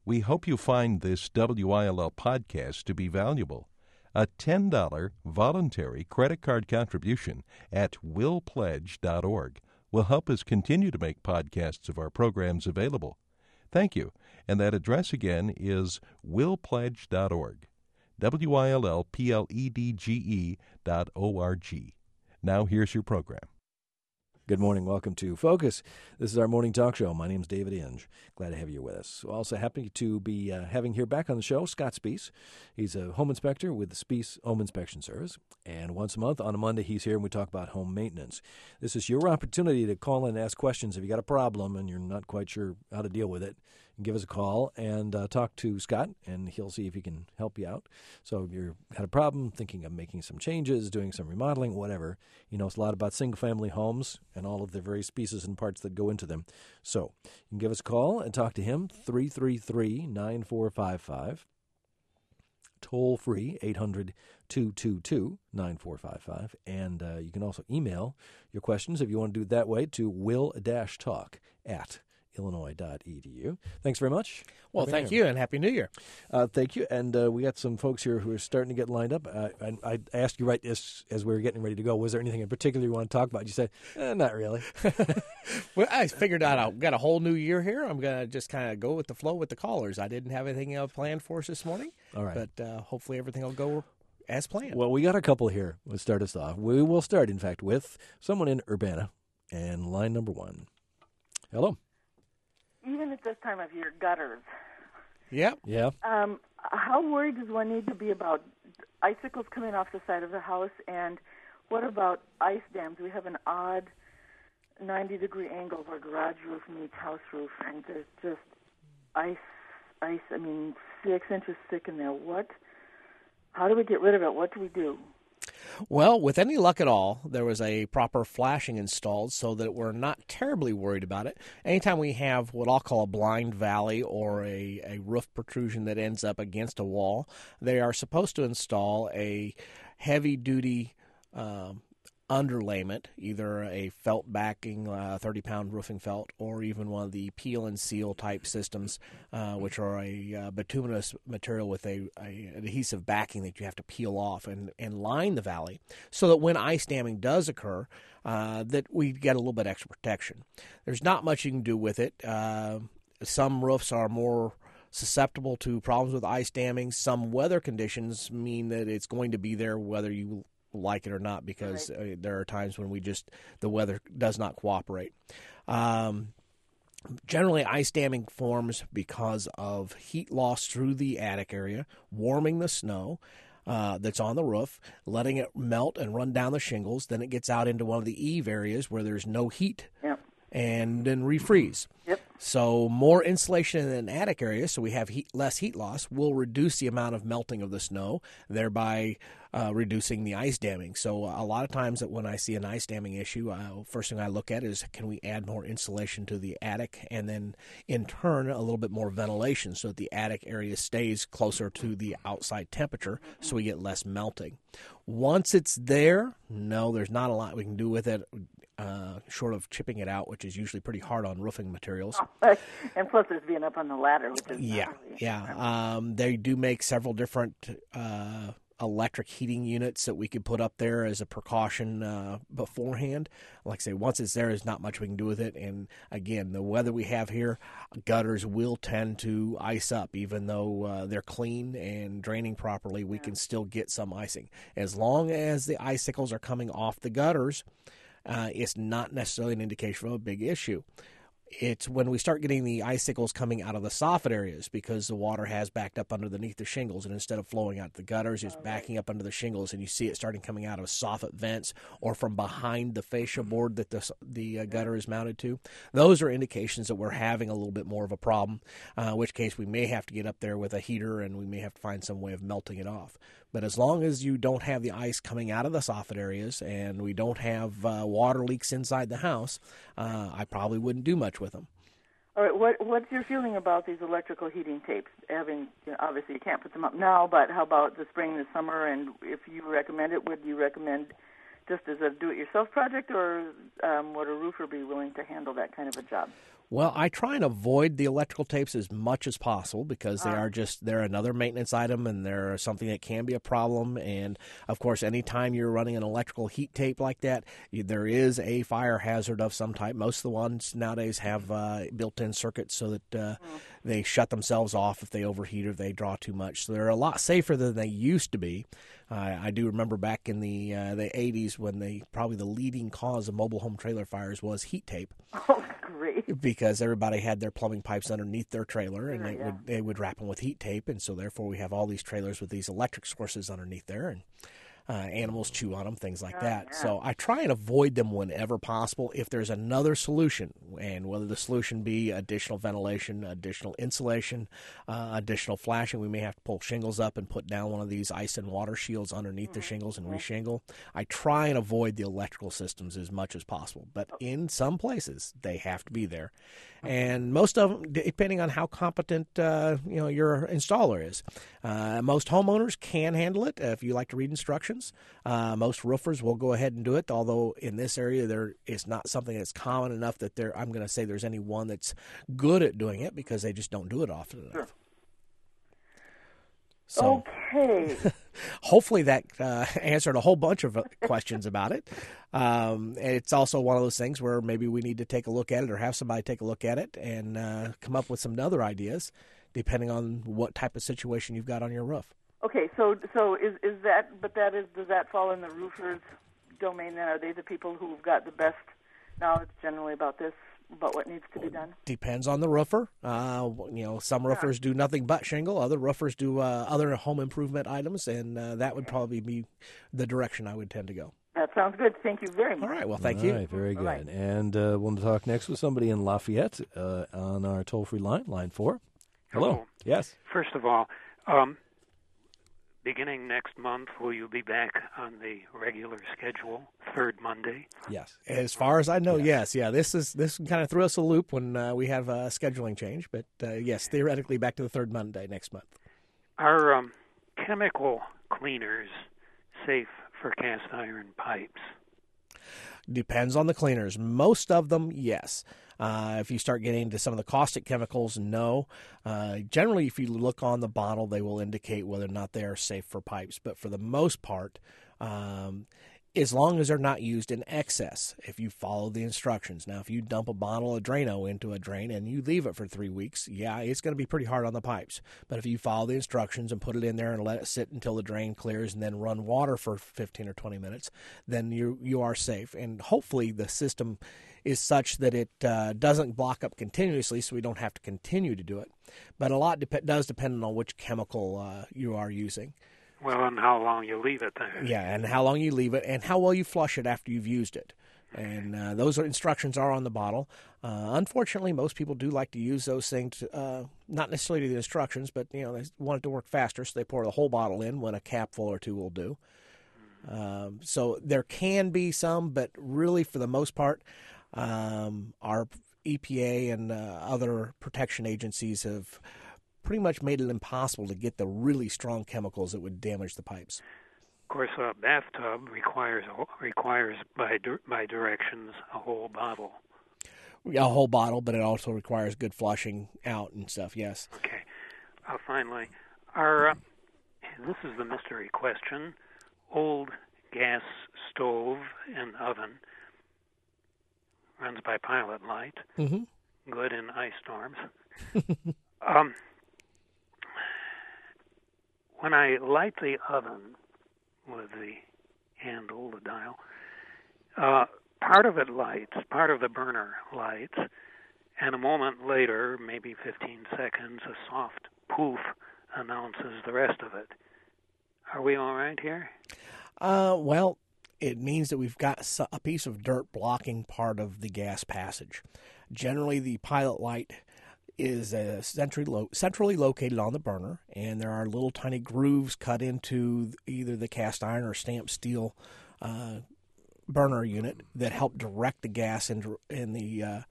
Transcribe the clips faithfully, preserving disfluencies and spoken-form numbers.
We hope you find this W I L L podcast to be valuable. A ten dollars voluntary credit card contribution at will pledge dot org will help us continue to make podcasts of our programs available. Thank you. And that address again is will pledge dot org. W I L L P L E D G E dot O R G. Now here's your program. Good morning. Welcome to Focus. This is our morning talk show. My name is David Inge. Glad to have you with us. We're also happy to be uh, having here back on the show Scott Spees. He's a home inspector with the Spees Home Inspection Service. And once a month, on a Monday, he's here and we talk about home maintenance. This is your opportunity to call in and ask questions. If you got a problem and you're not quite sure how to deal with it, give us a call and uh, talk to Scott, and he'll see if he can help you out. So if you had a problem, thinking of making some changes, doing some remodeling, whatever, he knows a lot about single-family homes and all of the various pieces and parts that go into them. So you can give us a call and talk to him, three three three, nine four five five. Toll free, eight hundred, two two two, nine four five five. And uh, you can also email your questions, if you want to do it that way, to will-talk at illinois dot e d u. Thanks very much. Well, thank you, and Happy New Year. Uh, thank you. And uh, we got some folks here who are starting to get lined up. Uh, I, I asked you right as, as we were getting ready to go, was there anything in particular you want to talk about? You said, eh, not really. Well, I figured out I've got a whole new year here. I'm going to just kind of go with the flow with the callers. I didn't have anything else planned for us this morning. All right. But uh, hopefully everything will go as planned. Well, we got a couple here. Let's start us off. We will start, in fact, with someone in Urbana, and line number one. Hello. Even at this time of year, gutters. Yep. Yeah. Um, how worried does one need to be about icicles coming off the side of the house? And what about ice dams? We have an odd ninety-degree angle of our garage roof meets house roof, and there's just ice, ice, I mean, six inches thick in there. What? How do we get rid of it? What do we do? Well, with any luck at all, there was a proper flashing installed so that we're not terribly worried about it. Anytime we have what I'll call a blind valley or a, a roof protrusion that ends up against a wall, they are supposed to install a heavy-duty um, underlayment, either a felt backing, uh, thirty-pound roofing felt, or even one of the peel and seal type systems, uh, which are a uh, bituminous material with a, a adhesive backing that you have to peel off and, and line the valley, so that when ice damming does occur, uh, that we get a little bit extra protection. There's not much you can do with it. Uh, some roofs are more susceptible to problems with ice damming. Some weather conditions mean that it's going to be there whether you like it or not, because right. uh, there are times when we just the weather does not cooperate. Um, generally, ice damming forms because of heat loss through the attic area, warming the snow uh, that's on the roof, letting it melt and run down the shingles. Then it gets out into one of the eave areas where there's no heat, yep. and then refreeze. Yep. So more insulation in an attic area, so we have heat, less heat loss, will reduce the amount of melting of the snow, thereby uh, reducing the ice damming. So a lot of times that when I see an ice damming issue, uh, first thing I look at is can we add more insulation to the attic, and then in turn a little bit more ventilation so that the attic area stays closer to the outside temperature so we get less melting. Once it's there, no, there's not a lot we can do with it. Uh, short of chipping it out, which is usually pretty hard on roofing materials. Oh, and plus there's being up on the ladder, which is yeah, really yeah. Um, they do make several different uh, electric heating units that we could put up there as a precaution uh, beforehand. Like I say, once it's there, there's not much we can do with it. And again, the weather we have here, gutters will tend to ice up, even though uh, they're clean and draining properly. We yeah. can still get some icing as long as the icicles are coming off the gutters. Uh, it's not necessarily an indication of a big issue. It's when we start getting the icicles coming out of the soffit areas because the water has backed up underneath the shingles, and instead of flowing out the gutters, it's backing up under the shingles, and you see it starting coming out of soffit vents or from behind the fascia board that the, the uh, gutter is mounted to. Those are indications that we're having a little bit more of a problem, uh, in which case we may have to get up there with a heater and we may have to find some way of melting it off. But as long as you don't have the ice coming out of the soffit areas and we don't have uh, water leaks inside the house, uh, I probably wouldn't do much with them. All right, what, what's your feeling about these electrical heating tapes? Having, you know, obviously you can't put them up now, but how about the spring and the summer? And if you recommend it, would you recommend just as a do-it-yourself project, or um, would a roofer be willing to handle that kind of a job? Well, I try and avoid the electrical tapes as much as possible because they Ah. are just, they're another maintenance item and they're something that can be a problem. And, of course, anytime you're running an electrical heat tape like that, you, there is a fire hazard of some type. Most of the ones nowadays have uh, built-in circuits so that uh, Mm. they shut themselves off if they overheat or they draw too much. So they're a lot safer than they used to be. Uh, I do remember back in the uh, the eighties when they probably the leading cause of mobile home trailer fires was heat tape. Oh, great. Because everybody had their plumbing pipes underneath their trailer, and Sure, they yeah. would they would wrap them with heat tape, and so therefore we have all these trailers with these electric sources underneath there, and uh, animals chew on them, things like Oh, that. yeah. So I try and avoid them whenever possible. If there's another solution, and whether the solution be additional ventilation, additional insulation, uh, additional flashing, we may have to pull shingles up and put down one of these ice and water shields underneath the shingles and reshingle. I try and avoid the electrical systems as much as possible, but in some places they have to be there. And most of them, depending on how competent uh, you know your installer is, uh, most homeowners can handle it if you like to read instructions. Uh, most roofers will go ahead and do it. Although in this area there is not something that's common enough that there, I'm going to say there's any one that's good at doing it because they just don't do it often enough. Sure. So Okay. hopefully that uh, answered a whole bunch of uh, questions about it. Um, it's also one of those things where maybe we need to take a look at it or have somebody take a look at it and uh, come up with some other ideas depending on what type of situation you've got on your roof. Okay, so so is is that? But that is does that fall in the roofer's domain? Then are they the people who've got the best knowledge generally about this, about what needs to be done? Depends on the roofer. Uh, you know, some roofers do nothing but shingle. Other roofers do uh, other home improvement items, and uh, that would probably be the direction I would tend to go. That sounds good. Thank you very much. All right. Well, thank All you. right, very All good. right. And uh, we'll talk next with somebody in Lafayette uh, on our toll-free line, line four. Hello. Hello. Yes. First of all, um, beginning next month, will you be back on the regular schedule, third Monday? Yes. As far as I know, Yes. yes, yeah. This is this kind of threw us a loop when uh, we have a scheduling change, but uh, yes, theoretically back to the third Monday next month. Are um, chemical cleaners safe for cast iron pipes? Depends on the cleaners. Most of them, yes. Uh, if you start getting into some of the caustic chemicals, no. Uh, generally, if you look on the bottle, they will indicate whether or not they are safe for pipes. But for the most part, um, as long as they're not used in excess, if you follow the instructions. Now, if you dump a bottle of Drano into a drain and you leave it for three weeks, yeah, it's going to be pretty hard on the pipes. But if you follow the instructions and put it in there and let it sit until the drain clears and then run water for fifteen or twenty minutes, then you you are safe. And hopefully the system is such that it uh, doesn't block up continuously, so we don't have to continue to do it. But a lot dep- does depend on which chemical uh, you are using. Well, and how long you leave it there. Yeah, and how long you leave it, and how well you flush it after you've used it. And uh, those are, instructions are on the bottle. Uh, unfortunately, most people do like to use those things, uh, not necessarily the instructions, but you know they want it to work faster, so they pour the whole bottle in when a capful or two will do. Um, so there can be some, but really for the most part, um, our E P A and uh, other protection agencies have pretty much made it impossible to get the really strong chemicals that would damage the pipes. Of course, a bathtub requires requires by by directions a whole bottle. A whole bottle, but it also requires good flushing out and stuff, yes. Okay. Uh, finally, are uh, this is the mystery question: old gas stove and oven runs by pilot light. Mm-hmm. Good in ice storms. um, when I light the oven with the handle, the dial, uh, part of it lights, part of the burner lights, and a moment later, maybe fifteen seconds, a soft poof announces the rest of it. Are we all right here? Uh, well, it means that we've got a piece of dirt blocking part of the gas passage. Generally, the pilot light is uh, centrally, lo- centrally located on the burner, and there are little tiny grooves cut into either the cast iron or stamped steel uh, burner unit that help direct the gas in, in the uh,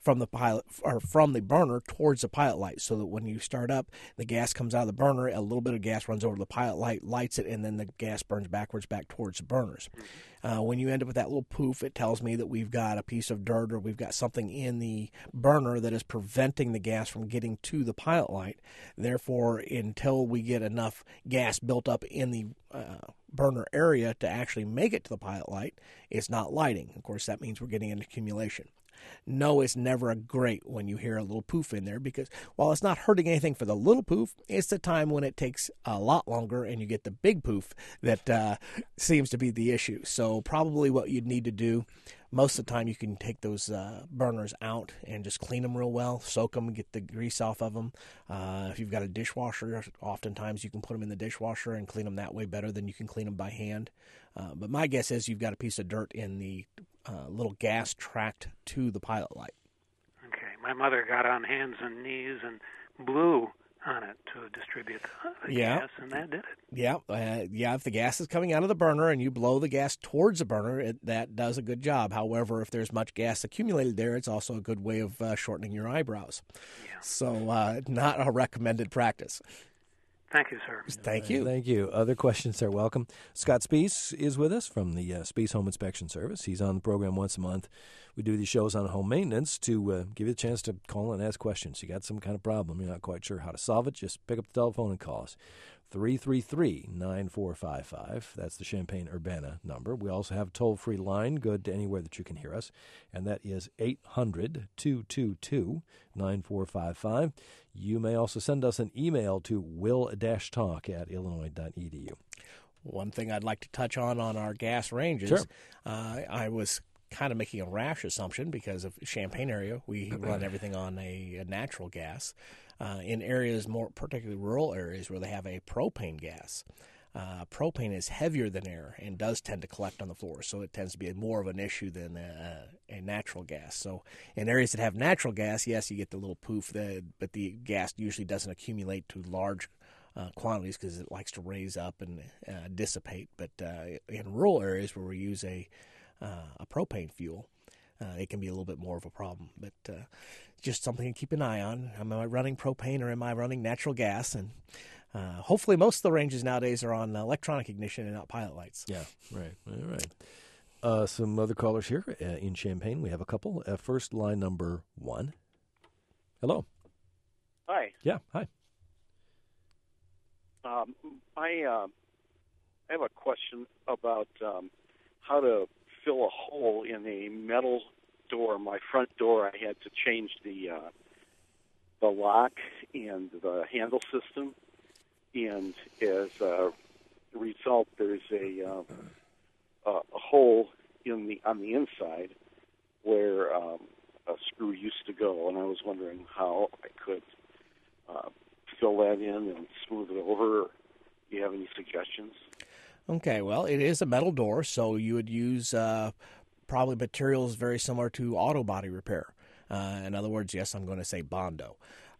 from the pilot or from the burner towards the pilot light, so that when you start up, the gas comes out of the burner, a little bit of gas runs over to the pilot light, lights it, and then the gas burns backwards back towards the burners. Uh, when you end up with that little poof, it tells me that we've got a piece of dirt or we've got something in the burner that is preventing the gas from getting to the pilot light. Therefore, until we get enough gas built up in the uh, burner area to actually make it to the pilot light, it's not lighting. Of course, that means we're getting an accumulation. No, it's never great when you hear a little poof in there, because while it's not hurting anything for the little poof, it's the time when it takes a lot longer and you get the big poof that uh, seems to be the issue. So probably what you'd need to do, most of the time you can take those uh, burners out and just clean them real well, soak them, get the grease off of them. Uh, if you've got a dishwasher, oftentimes you can put them in the dishwasher and clean them that way better than you can clean them by hand. Uh, but my guess is you've got a piece of dirt in the uh, little gas tract to the pilot light. Okay. My mother got on hands and knees and blew on it to distribute the Yeah. gas, and that did it. Yeah, uh, yeah. If the gas is coming out of the burner and you blow the gas towards the burner, it, that does a good job. However, if there's much gas accumulated there, it's also a good way of uh, shortening your eyebrows. Yeah. So, uh, not a recommended practice. Thank you, sir. Thank you. Thank you. Other questions are welcome. Scott Spees is with us from the uh, Spees Home Inspection Service. He's on the program once a month. We do these shows on home maintenance to uh, give you a chance to call and ask questions. You got some kind of problem, you're not quite sure how to solve it, just pick up the telephone and call us. three three three, nine four five five. That's the Champaign-Urbana number. We also have a toll-free line, good to anywhere that you can hear us, and that is eight hundred, two two two, nine four five five. You may also send us an email to will-talk at illinois dot e d u. One thing I'd like to touch on on our gas ranges, Sure. uh, I was kind of making a rash assumption because of Champaign area. We run everything on a, a natural gas. Uh, in areas, more particularly rural areas, where they have a propane gas, uh, propane is heavier than air and does tend to collect on the floor, so it tends to be more of an issue than a, a natural gas. So in areas that have natural gas, yes, you get the little poof, the, but the gas usually doesn't accumulate to large uh, quantities because it likes to raise up and uh, dissipate. But uh, in rural areas where we use a, uh, a propane fuel, Uh, it can be a little bit more of a problem, but uh, just something to keep an eye on. Am I running propane or am I running natural gas? And uh, hopefully most of the ranges nowadays are on electronic ignition and not pilot lights. Yeah, right. All right. Uh, some other callers here uh, in Champaign. We have a couple. Uh, first, line number one. Hello. Hi. Yeah, hi. Um, I, uh, I have a question about um, how to fill a hole in a metal door. My front door, I had to change the uh, the lock and the handle system, and as a result, there's a uh, a, a hole in the on the inside where um, a screw used to go, and I was wondering how I could uh, fill that in and smooth it over. Do you have any suggestions? Okay, well, it is a metal door, so you would use uh, probably materials very similar to auto body repair. Uh, in other words, yes, I'm going to say Bondo.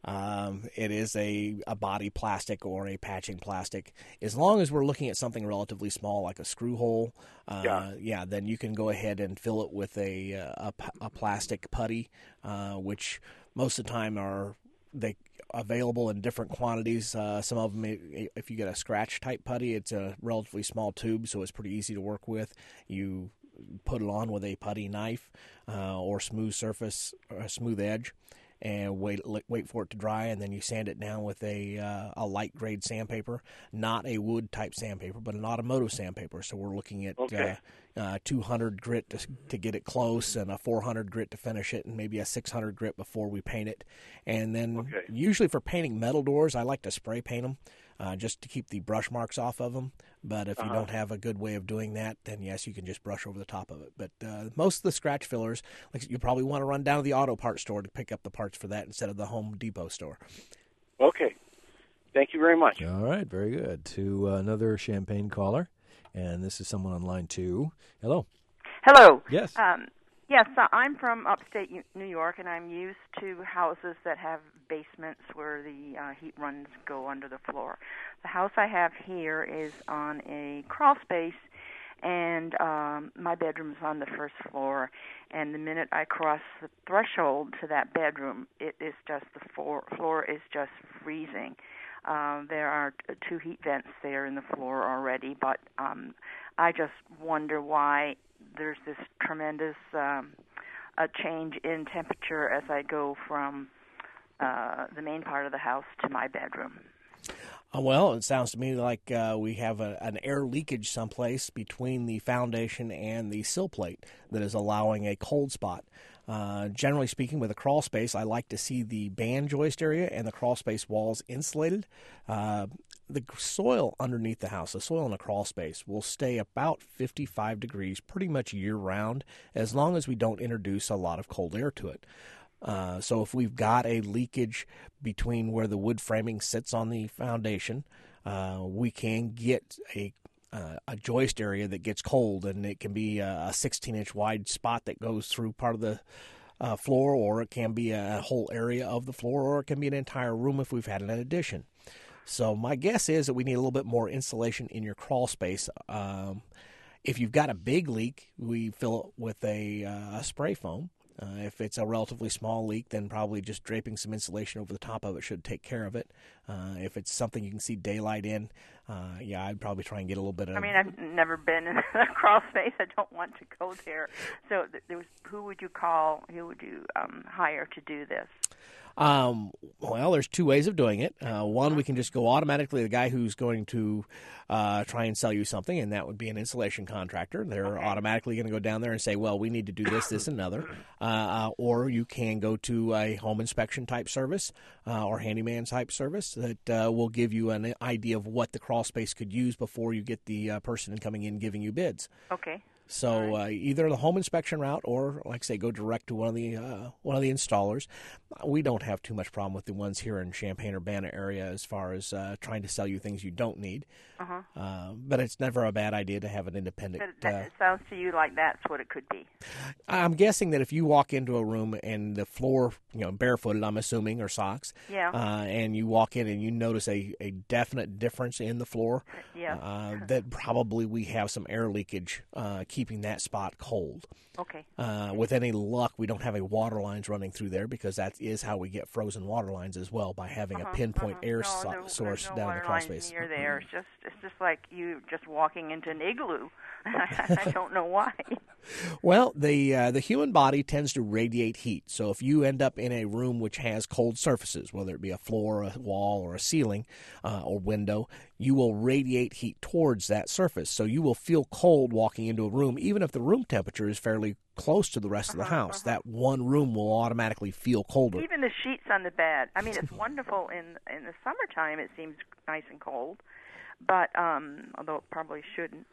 Um, it is a, a body plastic or a patching plastic. As long as we're looking at something relatively small like a screw hole, uh, yeah. yeah, then you can go ahead and fill it with a, a, a plastic putty, uh, which most of the time are they available in different quantities. Uh, some of them, if you get a scratch type putty, it's a relatively small tube, so it's pretty easy to work with. You put it on with a putty knife uh, or smooth surface, or a smooth edge, and wait wait for it to dry, and then you sand it down with a uh, a light grade sandpaper, not a wood type sandpaper, but an automotive sandpaper. So we're looking at okay. uh, uh, two hundred grit to, to get it close, and a four hundred grit to finish it, and maybe a six hundred grit before we paint it. And then okay. usually for painting metal doors, I like to spray paint them. Uh, just to keep the brush marks off of them. But if you uh-huh. don't have a good way of doing that, then yes, you can just brush over the top of it. But uh, most of the scratch fillers, like you probably want to run down to the auto parts store to pick up the parts for that instead of the Home Depot store. Okay. Thank you very much. All right, very good. To uh, another Champaign caller, and this is someone on line two. Hello. Hello. Yes. Um, yes, uh, I'm from upstate New York, and I'm used to houses that have basements where the uh, heat runs go under the floor. The house I have here is on a crawl space, and um, my bedroom's on the first floor. And the minute I cross the threshold to that bedroom, it is just the floor, floor is just freezing. Um, there are two heat vents there in the floor already, but um, I just wonder why there's this tremendous um, a change in temperature as I go from uh, the main part of the house to my bedroom. Uh, well, it sounds to me like uh, we have a, an air leakage someplace between the foundation and the sill plate that is allowing a cold spot. Uh, generally speaking, with a crawl space, I like to see the band joist area and the crawl space walls insulated. Uh, the soil underneath the house, the soil in a crawl space, will stay about fifty-five degrees pretty much year-round as long as we don't introduce a lot of cold air to it. Uh, so if we've got a leakage between where the wood framing sits on the foundation, uh, we can get a uh, a joist area that gets cold, and it can be a sixteen-inch wide spot that goes through part of the uh, floor, or it can be a whole area of the floor, or it can be an entire room if we've had an addition. So my guess is that we need a little bit more insulation in your crawl space. Um, if you've got a big leak, we fill it with a, uh, a spray foam. Uh, if it's a relatively small leak, then probably just draping some insulation over the top of it should take care of it. Uh, if it's something you can see daylight in, uh, yeah, I'd probably try and get a little bit of... I mean, I've never been in a crawl space. I don't want to go there. So there was, who would you call, who would you um, hire to do this? Um, well, there's two ways of doing it. Uh, one, we can just go automatically to the guy who's going to uh, try and sell you something, and that would be an installation contractor. They're okay. automatically going to go down there and say, well, we need to do this, this, and another. Uh, uh, or you can go to a home inspection type service uh, or handyman type service that uh, will give you an idea of what the crawl space could use before you get the uh, person coming in giving you bids. Okay. So uh, either the home inspection route, or like I say, go direct to one of the uh, one of the installers. We don't have too much problem with the ones here in Champaign-Urbana area as far as uh, trying to sell you things you don't need. Uh-huh. Uh, but it's never a bad idea to have an independent. But that, uh, it sounds to you like that's what it could be. I'm guessing that if you walk into a room and the floor, you know, barefooted, I'm assuming, or socks, yeah, uh, and you walk in and you notice a, a definite difference in the floor, yeah, uh, that probably we have some air leakage uh, keeping that spot cold. Okay. Uh, with any luck, we don't have any water lines running through there, because that is how we get frozen water lines as well, by having uh-huh, a pinpoint uh-huh. air no, so- there, source no down in the crawl space. Near there. It's just it's just like you just walking into an igloo. I don't know why. Well, the uh, the human body tends to radiate heat. So if you end up in a room which has cold surfaces, whether it be a floor, a wall, or a ceiling, uh, or window, you will radiate heat towards that surface. So you will feel cold walking into a room, even if the room temperature is fairly close to the rest uh-huh, of the house. Uh-huh. That one room will automatically feel colder. Even the sheets on the bed. I mean, it's wonderful in in the summertime. It seems nice and cold, but um, although it probably shouldn't.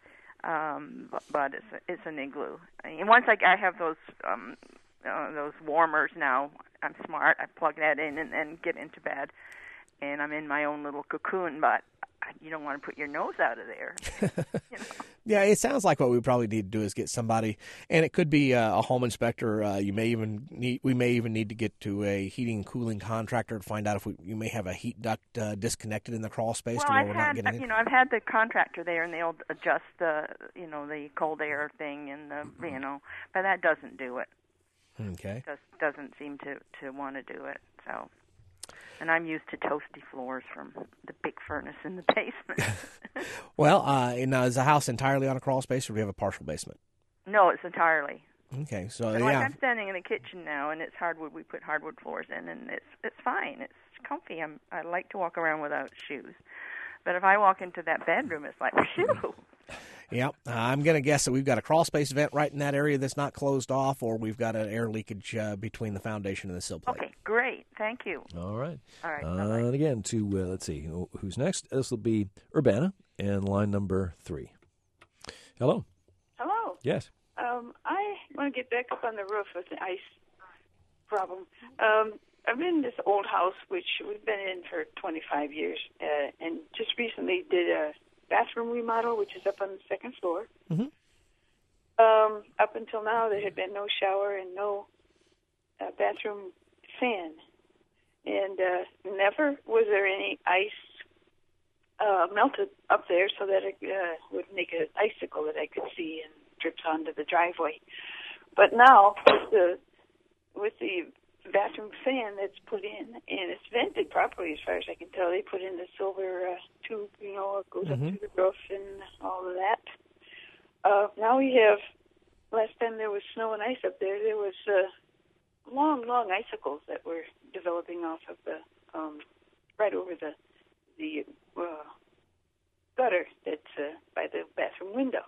Um, but, but it's it's an igloo. And once I, I have those um, uh, those warmers now, I'm smart. I plug that in and, and get into bed, and I'm in my own little cocoon. But you don't want to put your nose out of there. You know? Yeah, it sounds like what we probably need to do is get somebody, and it could be uh, a home inspector. Uh, you may even need, we may even need to get to a heating and cooling contractor to find out if we, you may have a heat duct uh, disconnected in the crawl space well, to where I've we're had, not getting it. You know, I've had the contractor there, and they'll adjust the, you know, the cold air thing, and the, you know, but that doesn't do it. Okay. Just doesn't seem to to want to do it. So. And I'm used to toasty floors from the big furnace in the basement. Well, uh, now, is the house entirely on a crawl space, or do we have a partial basement? No, it's entirely. Okay, so and yeah. Like I'm standing in the kitchen now, and it's hardwood. We put hardwood floors in, and it's it's fine. It's comfy. I'm I like to walk around without shoes. But if I walk into that bedroom, it's like, phew. Yeah, uh, I'm going to guess that we've got a crawl space vent right in that area that's not closed off, or we've got an air leakage uh, between the foundation and the sill plate. Okay, great. Thank you. All right. All right. Uh, and again, to uh, let's see, who's next? This will be Urbana, and line number three. Hello. Hello. Yes. Um, I want to get back up on the roof with the ice problem. Um, I'm in this old house, which we've been in for twenty-five years, uh, and just recently did a bathroom remodel, which is up on the second floor. Mm-hmm. Um, up until now, there had been no shower and no uh, bathroom fan. And uh, never was there any ice uh, melted up there so that it uh, would make an icicle that I could see and drips onto the driveway. But now with the with the bathroom fan that's put in, and it's vented properly as far as I can tell. They put in the silver uh, tube, you know, it goes mm-hmm. up through the roof and all of that. Uh, now we have, last time there was snow and ice up there, there was uh, long, long icicles that were developing off of the, um, right over the, the uh, gutter that's uh, by the bathroom window.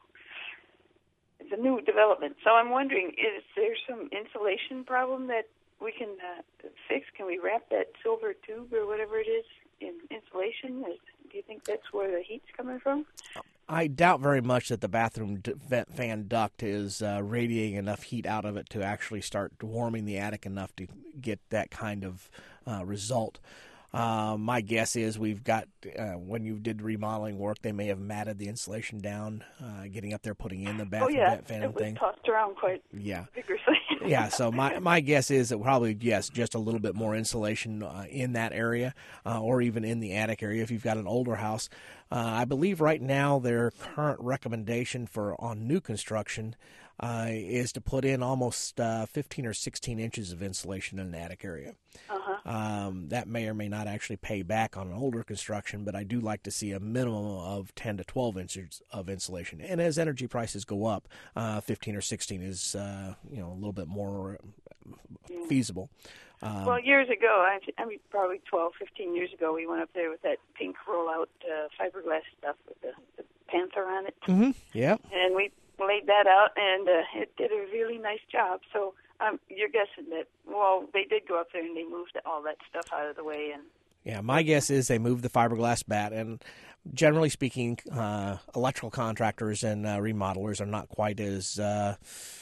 It's a new development. So I'm wondering, is there some insulation problem that we can uh, fix? Can we wrap that silver tube or whatever it is in insulation? Is, do you think that's where the heat's coming from? I doubt very much that the bathroom d- vent fan duct is uh, radiating enough heat out of it to actually start warming the attic enough to get that kind of uh, result. Uh, my guess is we've got, uh, when you did remodeling work, they may have matted the insulation down, uh, getting up there, putting in the bathroom oh, yeah. vent fan it was thing. tossed around quite yeah. vigorously. yeah, so my my guess is that probably, yes, just a little bit more insulation uh, in that area uh, or even in the attic area if you've got an older house. Uh, I believe right now their current recommendation for on new construction uh, is to put in almost uh, fifteen or sixteen inches of insulation in an attic area. Uh-huh. Um, that may or may not actually pay back on an older construction, but I do like to see a minimum of ten to twelve inches of insulation. And as energy prices go up, uh, fifteen or sixteen is uh, you know a little bit more yeah. feasible. Um, well, years ago, I, I mean probably twelve, fifteen years ago, we went up there with that pink rollout uh, fiberglass stuff with the, the panther on it. Mm-hmm. Yeah. And we laid that out, and uh, it did a really nice job. So um, you're guessing that, well, they did go up there and they moved all that stuff out of the way. And yeah, my guess is they moved the fiberglass bat, and generally speaking, uh, electrical contractors and uh, remodelers are not quite as uh,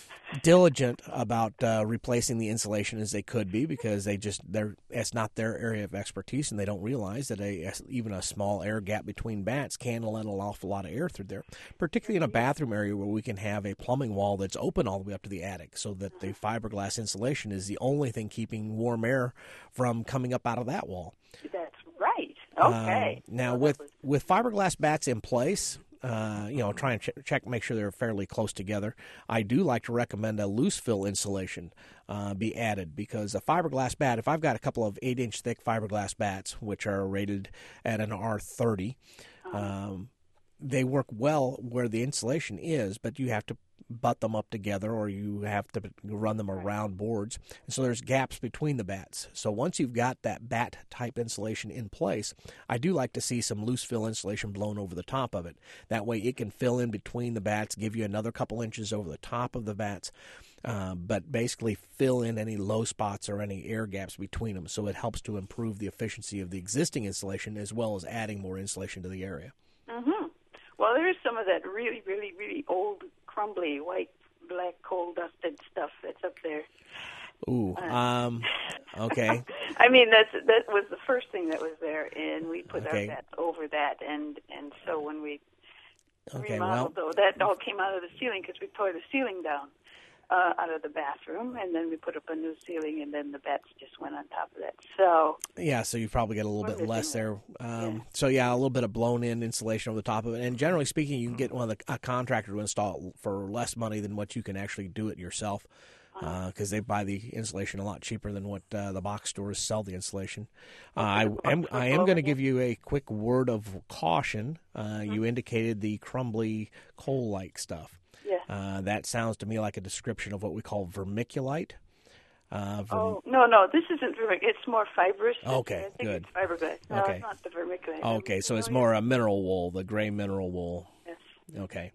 diligent about uh, replacing the insulation as they could be because they just they're it's not their area of expertise, and they don't realize that a even a small air gap between bats can let an awful lot of air through there, particularly in a bathroom area where we can have a plumbing wall that's open all the way up to the attic, so that the fiberglass insulation is the only thing keeping warm air from coming up out of that wall. That's right. Okay. Uh, now with with fiberglass bats in place, Uh, you know, try and ch- check, make sure they're fairly close together. I do like to recommend a loose fill insulation uh, be added because a fiberglass bat, if I've got a couple of eight inch thick fiberglass bats, which are rated at an R thirty, um, they work well where the insulation is, but you have to butt them up together or you have to run them around boards. And so there's gaps between the bats. So once you've got that bat type insulation in place, I do like to see some loose fill insulation blown over the top of it. That way it can fill in between the bats, give you another couple inches over the top of the bats, uh, but basically fill in any low spots or any air gaps between them. So it helps to improve the efficiency of the existing insulation as well as adding more insulation to the area. Mm-hmm. Well, there is some of that really, really, really old, crumbly, white, black, coal-dusted stuff that's up there. Ooh, um, okay. I mean, that's that was the first thing that was there, and we put okay. our bats over that, and, and so when we okay, remodeled, well, though, that all came out of the ceiling because we tore the ceiling down uh, out of the bathroom, and then we put up a new ceiling, and then the bats just went on top of that. So yeah, so you probably get a little bit less there. Um, yeah. So yeah, a little bit of blown-in insulation over the top of it. And generally speaking, you can get one of the a contractor to install it for less money than what you can actually do it yourself, because uh, they buy the insulation a lot cheaper than what uh, the box stores sell the insulation. Uh, I am I am going to give you a quick word of caution. Uh, mm-hmm. You indicated the crumbly coal-like stuff. Yeah. Uh, that sounds to me like a description of what we call vermiculite. Uh, verm- oh, no, no, this isn't vermiculite. It's more fibrous. Okay, I think good. It's fiberglass. No, okay. it's not the vermiculite. Okay, so it's more a mineral wool, the gray mineral wool. Yes. Okay.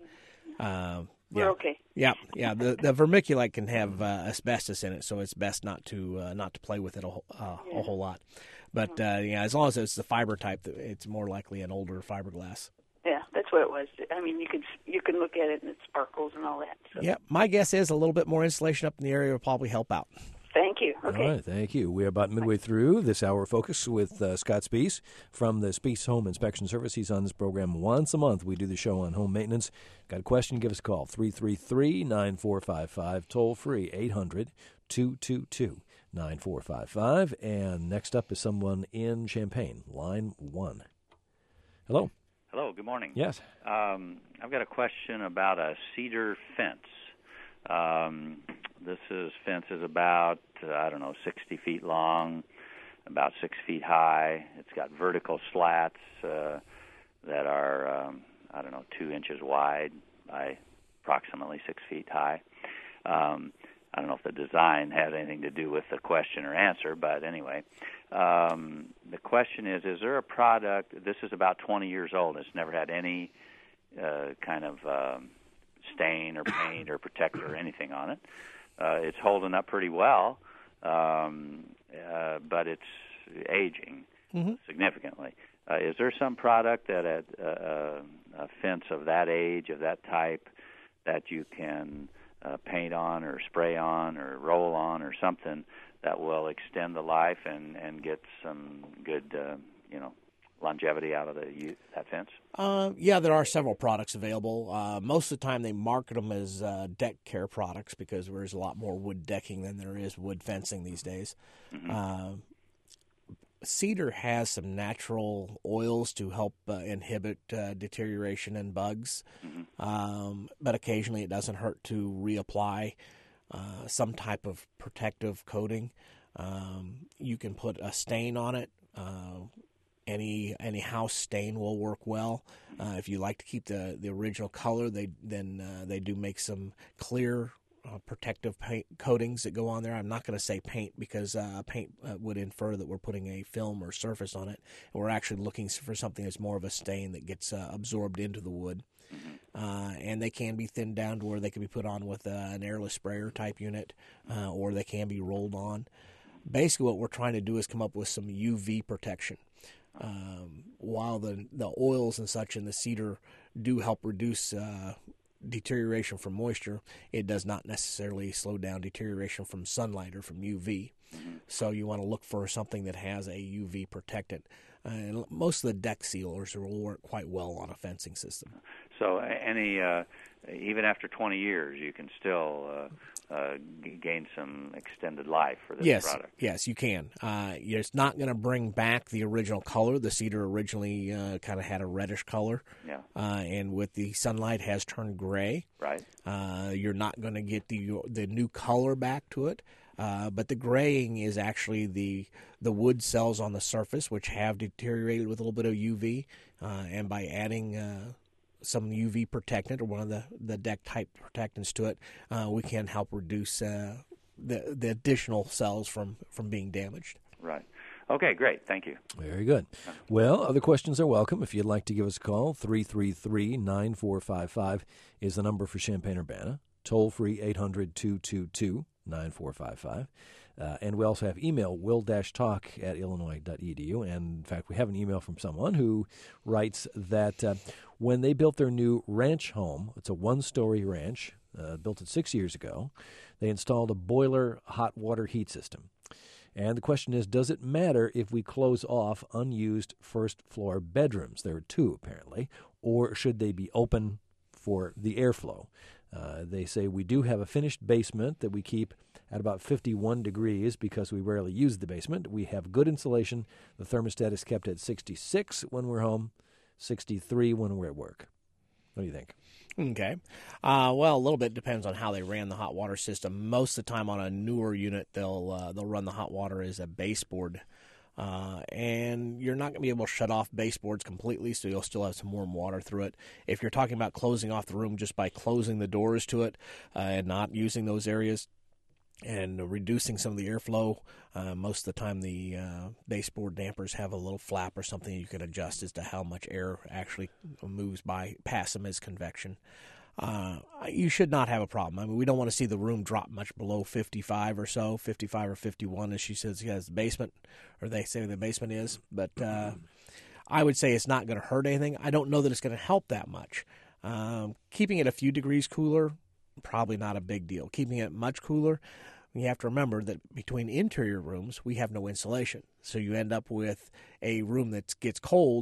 Uh, We're yeah. okay. Yeah, yeah. The the vermiculite can have uh, asbestos in it, so it's best not to uh, not to play with it a, whole- uh, Yeah. a whole lot. But uh, yeah, as long as it's the fiber type, it's more likely an older fiberglass. Yeah, that's what it was. I mean, you could you can look at it and it sparkles and all that. So. Yeah, my guess is a little bit more insulation up in the area will probably help out. Thank you. Okay. All right, thank you. We're about midway through this hour focus with uh, Scott Spiess from the Spiess Home Inspection Service. He's on this program once a month. We do the show on home maintenance. Got a question? Give us a call, three three three, nine four five five, toll free, eight hundred, two two two, nine four five five. And next up is someone in Champaign, line one. Hello. Hello, good morning. Yes. Um, I've got a question about a cedar fence. Um, this is fence is about, uh, I don't know, sixty feet long, about six feet high. It's got vertical slats uh, that are, um, I don't know, two inches wide by approximately six feet high. Um, I don't know if the design has anything to do with the question or answer, but anyway, um, the question is, is there a product, this is about twenty years old, it's never had any uh, kind of um, stain or paint or protector or anything on it. Uh, it's holding up pretty well, um, uh, but it's aging mm-hmm. significantly. Uh, is there some product that at uh, a fence of that age, of that type, that you can uh, paint on or spray on or roll on or something that will extend the life and, and get some good, uh, you know, longevity out of the that fence? Uh, yeah, there are several products available. Uh, most of the time they market them as uh, deck care products because there's a lot more wood decking than there is wood fencing these days. Mm-hmm. Uh, cedar has some natural oils to help uh, inhibit uh, deterioration and bugs, mm-hmm. um, but occasionally it doesn't hurt to reapply uh, some type of protective coating. Um, you can put a stain on it. Uh, any any house stain will work well. Uh, if you like to keep the, the original color, they then uh, they do make some clear Uh, protective paint coatings that go on there. I'm not going to say paint because uh, paint uh, would infer that we're putting a film or surface on it. And we're actually looking for something that's more of a stain that gets uh, absorbed into the wood. Uh, and they can be thinned down to where they can be put on with uh, an airless sprayer type unit, uh, or they can be rolled on. Basically what we're trying to do is come up with some U V protection. Um, while the, the oils and such in the cedar do help reduce uh, deterioration from moisture, it does not necessarily slow down deterioration from sunlight or from U V. So you want to look for something that has a U V protectant. Uh, and most of the deck sealers will work quite well on a fencing system. So any, uh, even after twenty years, you can still uh, uh, g- gain some extended life for this yes, product. Yes, you can. Uh, it's not going to bring back the original color. The cedar originally uh, kind of had a reddish color. Yeah. Uh, and with the sunlight has turned gray. Right. Uh, you're not going to get the the new color back to it. Uh, but the graying is actually the the wood cells on the surface, which have deteriorated with a little bit of U V. Uh, and by adding uh, some U V protectant or one of the, the deck type protectants to it, uh, we can help reduce uh, the the additional cells from, from being damaged. Right. Okay, great. Thank you. Very good. Well, other questions are welcome. If you'd like to give us a call, three three three, nine four five five is the number for Champaign-Urbana. Toll free, eight hundred, two two two, nine four five five. Uh, and we also have email, will-talk at illinois dot e d u. And, in fact, we have an email from someone who writes that uh, when they built their new ranch home, it's a one-story ranch, uh, built it six years ago, they installed a boiler hot water heat system. And the question is, does it matter if we close off unused first-floor bedrooms? There are two, apparently. Or should they be open for the airflow? Uh, they say we do have a finished basement that we keep at about fifty-one degrees because we rarely use the basement. We have good insulation. The thermostat is kept at sixty-six when we're home, sixty-three when we're at work. What do you think? Okay. Uh, well, a little bit depends on how they ran the hot water system. Most of the time on a newer unit, they'll uh, they'll run the hot water as a baseboard. Uh, and you're not going to be able to shut off baseboards completely, so you'll still have some warm water through it. If you're talking about closing off the room just by closing the doors to it uh, and not using those areas and reducing some of the airflow, uh, most of the time the uh, baseboard dampers have a little flap or something you can adjust as to how much air actually moves by past them as convection. Uh, you should not have a problem. I mean, we don't want to see the room drop much below fifty-five or so, fifty-five or fifty-one, as she says, he has the basement, or they say the basement is. But uh, I would say it's not going to hurt anything. I don't know that it's going to help that much. Um, keeping it a few degrees cooler, probably not a big deal. Keeping it much cooler, you have to remember that between interior rooms, we have no insulation. So you end up with a room that gets cold.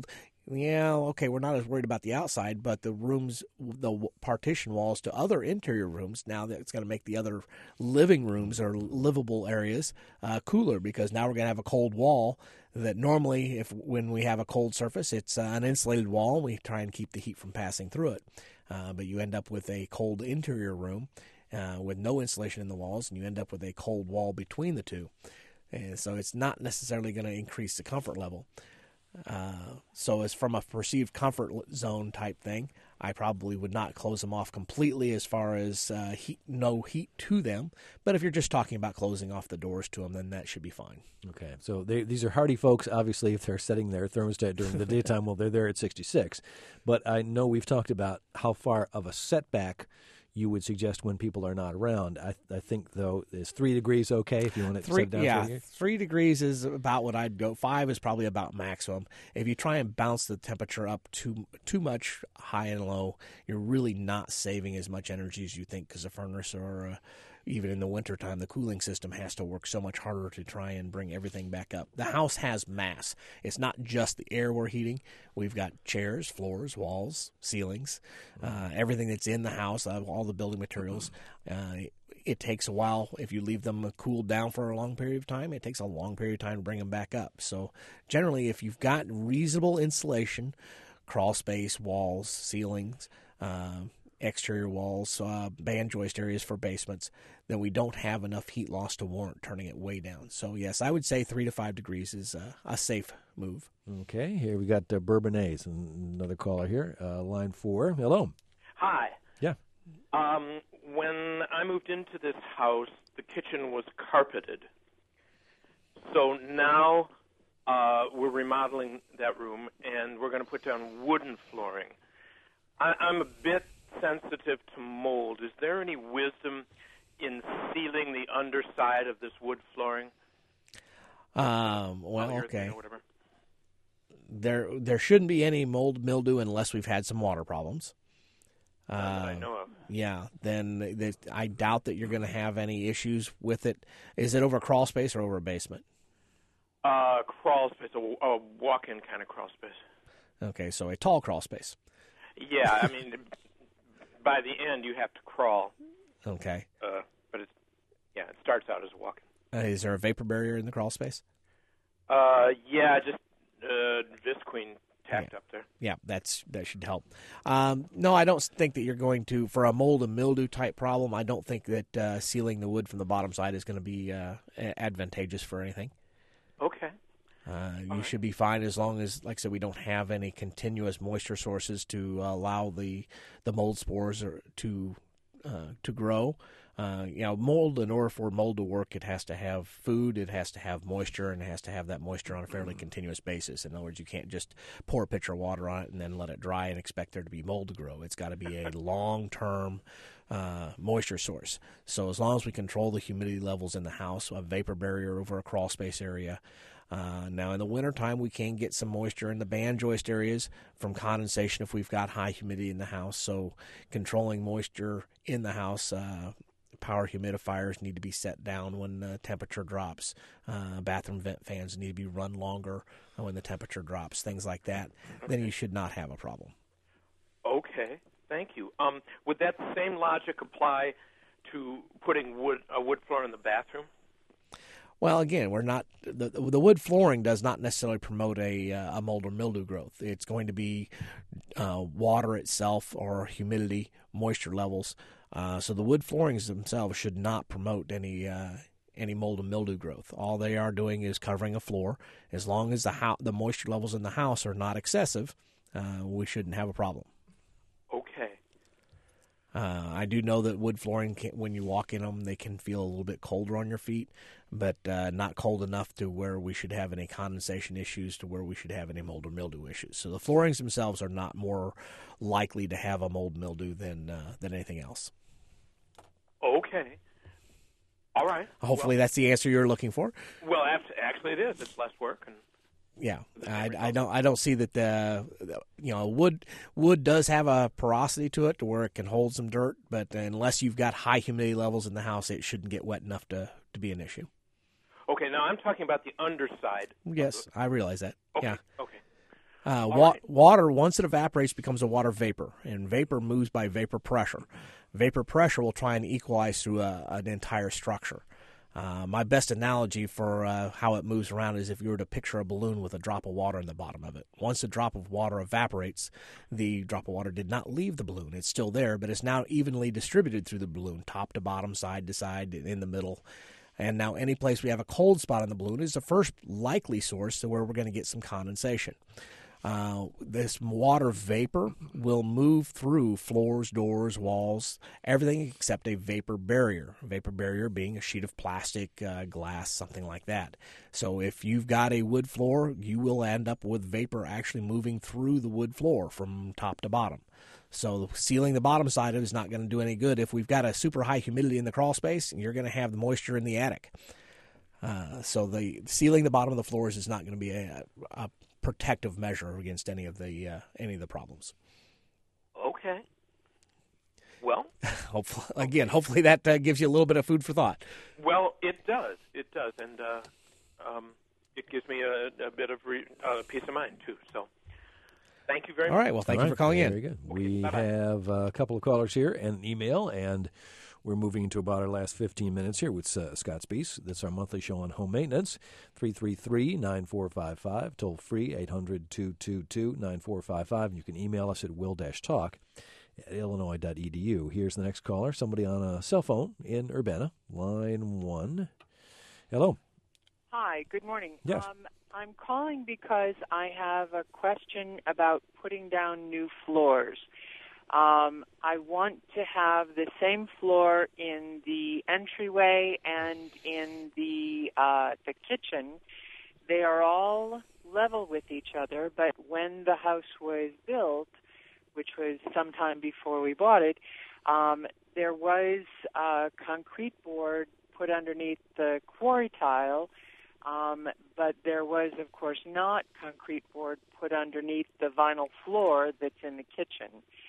yeah, okay, we're not as worried about the outside, but the rooms, the partition walls to other interior rooms, now that's going to make the other living rooms or livable areas uh, cooler, because now we're going to have a cold wall that normally, if when we have a cold surface, it's uh, an insulated wall. We try and keep the heat from passing through it, uh, but you end up with a cold interior room uh, with no insulation in the walls, and you end up with a cold wall between the two. And so it's not necessarily going to increase the comfort level. Uh, so as from a perceived comfort zone type thing, I probably would not close them off completely as far as uh, heat, no heat to them. But if you're just talking about closing off the doors to them, then that should be fine. Okay, so they, these are hardy folks. Obviously, if they're setting their thermostat during the daytime, well, they're there at sixty-six. But I know we've talked about how far of a setback you would suggest when people are not around. I, I think, though, is three degrees okay if you want it three, set down? Yeah, three, three degrees is about what I'd go. Five is probably about maximum. If you try and bounce the temperature up too too much, high and low, you're really not saving as much energy as you think, because a furnace or uh, even in the wintertime, the cooling system has to work so much harder to try and bring everything back up. The house has mass. It's not just the air we're heating. We've got chairs, floors, walls, ceilings, uh, everything that's in the house, uh, all the building materials. Uh, it takes a while. If you leave them cooled down for a long period of time, it takes a long period of time to bring them back up. So generally, if you've got reasonable insulation, crawl space, walls, ceilings, uh, exterior walls, uh, band joist areas for basements, then we don't have enough heat loss to warrant turning it way down. So, yes, I would say three to five degrees is uh, a safe move. Okay, here we got uh, Bourbonnais, another caller here, uh, line four. Hello. Hi. Yeah. Um, when I moved into this house, the kitchen was carpeted. So now uh, we're remodeling that room, and we're going to put down wooden flooring. I, I'm a bit sensitive to mold. Is there any wisdom in sealing the underside of this wood flooring? Um, well, Polyurethane okay. or whatever? There, there shouldn't be any mold mildew unless we've had some water problems. Uh, that I Uh, know of. Yeah, then th- I doubt that you're going to have any issues with it. Is it over a crawl space or over a basement? Uh, crawl space, a, a walk-in kind of crawl space. Okay, so a tall crawl space. Yeah, I mean, by the end you have to crawl. Okay. Uh, but it's yeah, it starts out as a walk-in. Uh, is there a vapor barrier in the crawl space? Uh, yeah, just uh, Visqueen tacked yeah. up there. Yeah, that's that should help. Um, no, I don't think that you're going to, for a mold and mildew type problem, I don't think that uh, sealing the wood from the bottom side is going to be uh, advantageous for anything. Okay. Uh, you right. should be fine as long as, like I said, we don't have any continuous moisture sources to allow the the mold spores or to uh, to grow. Uh, you know, mold, in order for mold to work, it has to have food, it has to have moisture, and it has to have that moisture on a fairly continuous basis. In other words, you can't just pour a pitcher of water on it and then let it dry and expect there to be mold to grow. It's got to be a long-term uh, moisture source. So as long as we control the humidity levels in the house, a vapor barrier over a crawl space area. Uh, now, in the wintertime, we can get some moisture in the band joist areas from condensation if we've got high humidity in the house. So controlling moisture in the house, uh, power humidifiers need to be set down when the temperature drops. Uh, bathroom vent fans need to be run longer when the temperature drops, things like that. Then you should not have a problem. Okay, thank you. Um, would that same logic apply to putting wood a wood floor in the bathroom? Well, again, we're not the the wood flooring does not necessarily promote a uh, a mold or mildew growth. It's going to be uh, water itself or humidity, moisture levels. Uh, so the wood floorings themselves should not promote any uh, any mold and mildew growth. All they are doing is covering a floor. As long as the ho- the moisture levels in the house are not excessive, uh, we shouldn't have a problem. Okay. Uh, I do know that wood flooring, can, when you walk in them, they can feel a little bit colder on your feet, but uh, not cold enough to where we should have any condensation issues, to where we should have any mold or mildew issues. So the floorings themselves are not more likely to have a mold mildew than uh, than anything else. Okay. All right. Hopefully well, that's the answer you're looking for. Well, actually, it is. It's less work. And Yeah, I, I don't I don't see that the you know wood wood does have a porosity to it to where it can hold some dirt, but unless you've got high humidity levels in the house, it shouldn't get wet enough to, to be an issue. Okay, now I'm talking about the underside. Yes, I realize that. Okay, Yeah. okay. Uh, wa- right. Water, once it evaporates, becomes a water vapor, and vapor moves by vapor pressure. Vapor pressure will try and equalize through a, an entire structure. Uh, my best analogy for uh, how it moves around is if you were to picture a balloon with a drop of water in the bottom of it. Once a drop of water evaporates, the drop of water did not leave the balloon. It's still there, but it's now evenly distributed through the balloon, top to bottom, side to side, in the middle. And now any place we have a cold spot on the balloon is the first likely source to where we're going to get some condensation. Uh, this water vapor will move through floors, doors, walls, everything except a vapor barrier. Vapor barrier being a sheet of plastic, uh, glass, something like that. So if you've got a wood floor, you will end up with vapor actually moving through the wood floor from top to bottom. So sealing the bottom side of it is not going to do any good. If we've got a super high humidity in the crawl space, you're going to have the moisture in the attic. Uh, so the sealing the bottom of the floors is not going to be a, a protective measure against any of the uh, any of the problems. Okay. Well, hopefully, again, hopefully that uh, gives you a little bit of food for thought. Well, it does. It does, and uh, um, it gives me a, a bit of re- uh, peace of mind too. So, thank you very All much. All right. Well, thank All you right. for calling very in. Very good. Okay, we bye-bye. have a couple of callers here and an email, and we're moving into about our last fifteen minutes here with uh, Scott Spiess. That's our monthly show on home maintenance. three three three, nine four five five, toll free, eight hundred, two two two, nine four five five. And you can email us at will-talk at illinois dot e d u. Here's the next caller, somebody on a cell phone in Urbana, line one. Hello. Hi, good morning. Yes. Um, I'm calling because I have a question about putting down new floors. Um, I want to have the same floor in the entryway and in the uh, the kitchen. They are all level with each other, but when the house was built, which was sometime before we bought it, um, there was uh, concrete board put underneath the quarry tile, um, but there was, of course, not concrete board put underneath the vinyl floor that's in the kitchen.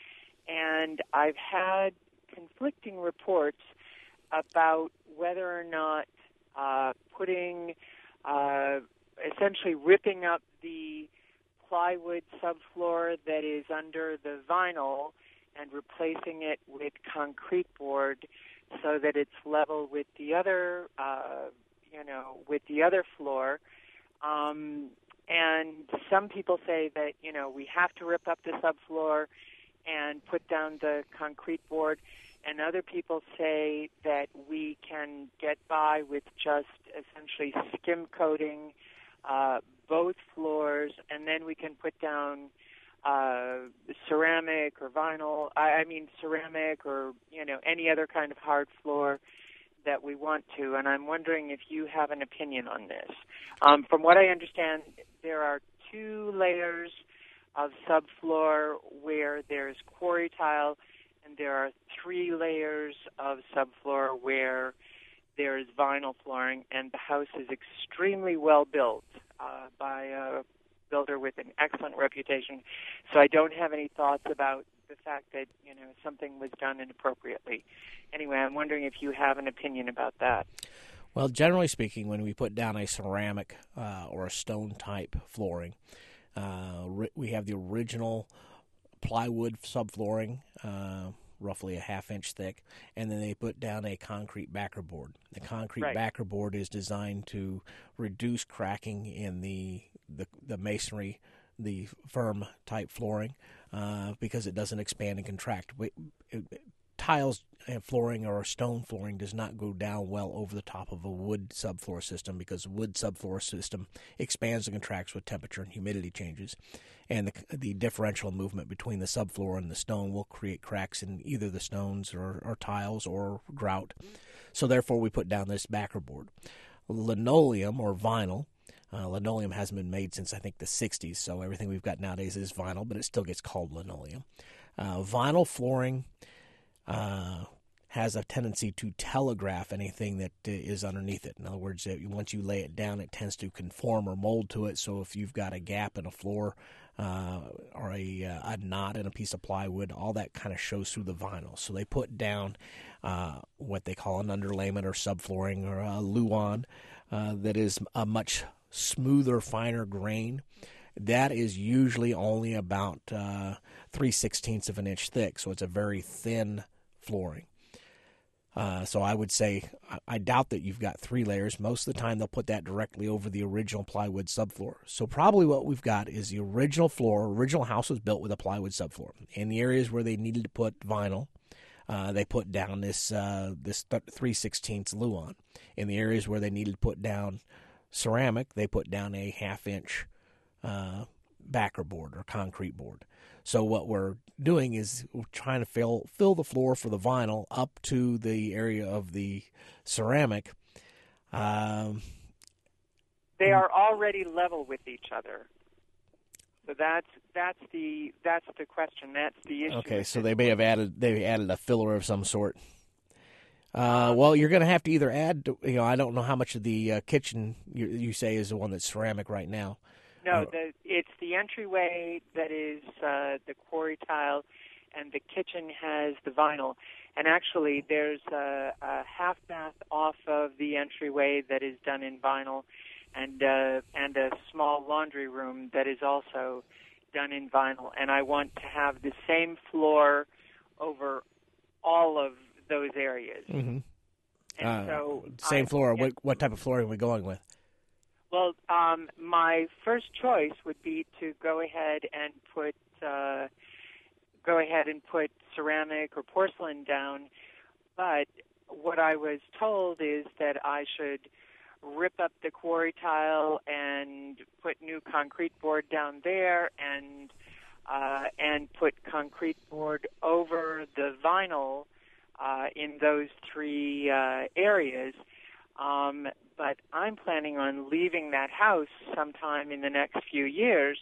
And I've had conflicting reports about whether or not uh, putting, uh, essentially ripping up the plywood subfloor that is under the vinyl and replacing it with concrete board so that it's level with the other, uh, you know, with the other floor. Um, and some people say that, you know, we have to rip up the subfloor and put down the concrete board, and other people say that we can get by with just essentially skim coating uh, both floors, and then we can put down uh, ceramic or vinyl, I, I mean ceramic or, you know, any other kind of hard floor that we want to, and I'm wondering if you have an opinion on this. Um, from what I understand, there are two layers of subfloor where there's quarry tile, and there are three layers of subfloor where there is vinyl flooring, and the house is extremely well built uh, by a builder with an excellent reputation. So I don't have any thoughts about the fact that, you know, something was done inappropriately. Anyway, I'm wondering if you have an opinion about that. Well, generally speaking, when we put down a ceramic uh, or a stone-type flooring, Uh, we have the original plywood subflooring, uh, roughly a half inch thick, and then they put down a concrete backer board. The concrete right. backer board is designed to reduce cracking in the the, the masonry, the firm type flooring, uh, because it doesn't expand and contract. We, it, tiles and flooring or stone flooring does not go down well over the top of a wood subfloor system, because wood subfloor system expands and contracts with temperature and humidity changes, and the, the differential movement between the subfloor and the stone will create cracks in either the stones or, or tiles or grout. So therefore we put down this backer board. Linoleum or vinyl, uh, linoleum hasn't been made since I think the sixties, so everything we've got nowadays is vinyl, but it still gets called linoleum. Uh, vinyl flooring Uh, has a tendency to telegraph anything that uh, is underneath it. In other words, uh, once you lay it down, it tends to conform or mold to it. So if you've got a gap in a floor uh, or a, uh, a knot in a piece of plywood, all that kind of shows through the vinyl. So they put down uh, what they call an underlayment or subflooring or a luan uh, that is a much smoother, finer grain. that is usually only about uh, three sixteenths of an inch thick, so it's a very thin flooring. Uh, so I would say I doubt that you've got three layers. Most of the time they'll put that directly over the original plywood subfloor. So probably what we've got is the original floor. Original house was built with a plywood subfloor. In the areas where they needed to put vinyl, uh, they put down this uh, this three sixteenths Luan. In the areas where they needed to put down ceramic, they put down a half inch uh, backer board or concrete board. So what we're doing is we're trying to fill fill the floor for the vinyl up to the area of the ceramic. Um, they are already level with each other. So that's that's the that's the question. That's the issue. Okay, so they may have added they added a filler of some sort. Uh, well, you're going to have to either add. You know, I don't know how much of the uh, kitchen you, you say is the one that's ceramic right now. No, the, it's the entryway that is uh, the quarry tile, and the kitchen has the vinyl. And actually, there's a, a half bath off of the entryway that is done in vinyl, and uh, and a small laundry room that is also done in vinyl. And I want to have the same floor over all of those areas. Mm-hmm. And uh, so same I, floor. What, what type of flooring are we going with? Well, um, my first choice would be to go ahead and put uh, go ahead and put ceramic or porcelain down. But what I was told is that I should rip up the quarry tile and put new concrete board down there, and uh, and put concrete board over the vinyl uh, in those three uh, areas. Um, but I'm planning on leaving that house sometime in the next few years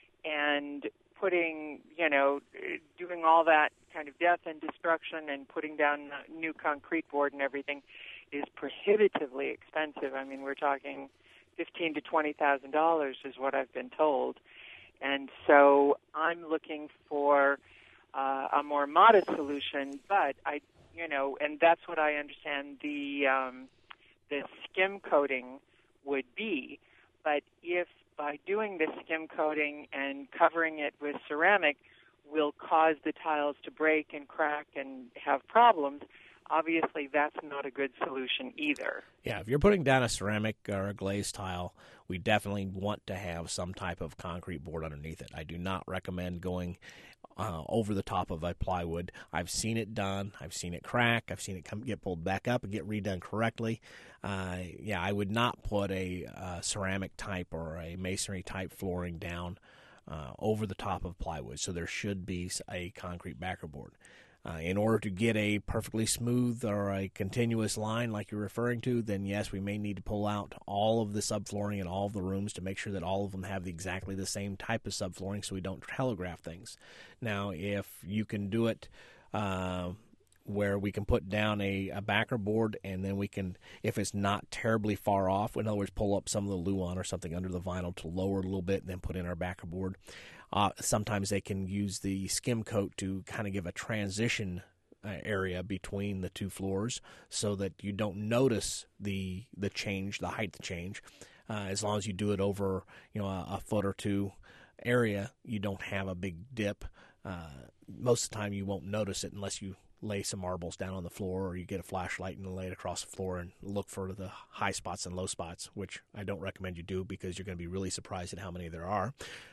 and putting, you know, doing all that kind of death and destruction and putting down new concrete board and everything is prohibitively expensive. I mean, we're talking fifteen to twenty thousand dollars is what I've been told, and so I'm looking for uh, a more modest solution. But I, you know, and that's what I understand the um, the skim coating would be. But if by doing the skim coating and covering it with ceramic will cause the tiles to break and crack and have problems, obviously that's not a good solution either. Yeah, if you're putting down a ceramic or a glazed tile, we definitely want to have some type of concrete board underneath it. I do not recommend going uh, over the top of a plywood. I've seen it done. I've seen it crack. I've seen it come get pulled back up and get redone correctly. Uh, yeah, I would not put a uh, ceramic type or a masonry type flooring down uh, over the top of plywood. So there should be a concrete backer board. Uh, in order to get a perfectly smooth or a continuous line like you're referring to, then yes, we may need to pull out all of the subflooring in all of the rooms to make sure that all of them have exactly the same type of subflooring so we don't telegraph things. Now, if you can do it uh, where we can put down a, a backer board and then we can, if it's not terribly far off, in other words, pull up some of the Luan or something under the vinyl to lower it a little bit and then put in our backer board. Uh, sometimes they can use the skim coat to kind of give a transition uh, area between the two floors so that you don't notice the the change, the height change. Uh, as long as you do it over, you know, a, a foot or two area, you don't have a big dip. Uh, most of the time you won't notice it unless you lay some marbles down on the floor or you get a flashlight and lay it across the floor and look for the high spots and low spots, which I don't recommend you do because you're going to be really surprised at how many there are.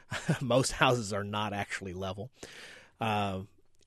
Most houses are not actually level. Uh,